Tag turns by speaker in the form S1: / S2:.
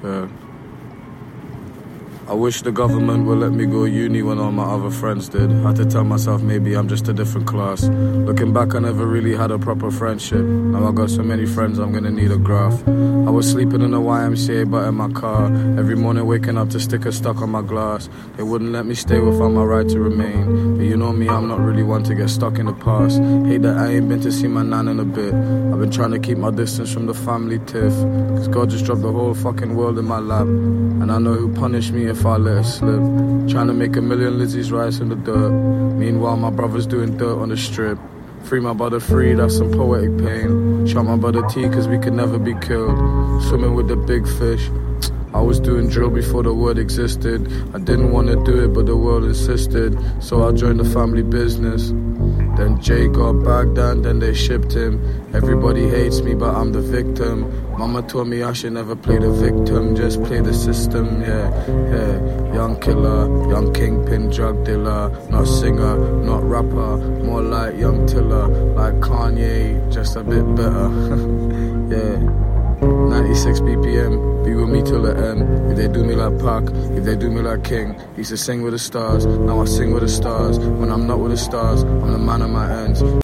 S1: Yeah. I wish the government would let me go uni when all my other friends did. Had to tell myself maybe I'm just a different class. Looking back, I never really had a proper friendship. Now I got so many friends, I'm gonna need a graph. I was sleeping in the YMCA but in my car. Every morning waking up to stickers stuck on my glass. They wouldn't let me stay without my right to remain. But you know me, I'm not really one to get stuck in the past. Hate that I ain't been to see my nan in a bit. I've been trying to keep my distance from the family tiff. Cause God just dropped the whole fucking world in my lap. And I know who punished me if I let it slip. Trying to make a million Lizzie's rice in the dirt. Meanwhile my brother's doing dirt on the strip. Free my brother free, that's some poetic pain. Shot my brother T cause we could never be killed. Swimming with the big fish. I was doing drill before the word existed. I didn't want to do it but the world insisted. So I joined the family business. Then Jay got back down, then they shipped him. Everybody hates me but I'm the victim. Mama told me I should never play the victim, just play the system, yeah. Young killer, young kingpin, drug dealer. Not singer, not rapper, more like young Tiller. Like Kanye, just a bit better. Yeah. 96 BPM, be with me till the end. If they do me like Pac, if they do me like King. Used to sing with the stars, now I sing with the stars. When I'm not with the stars, I'm the man of my ends.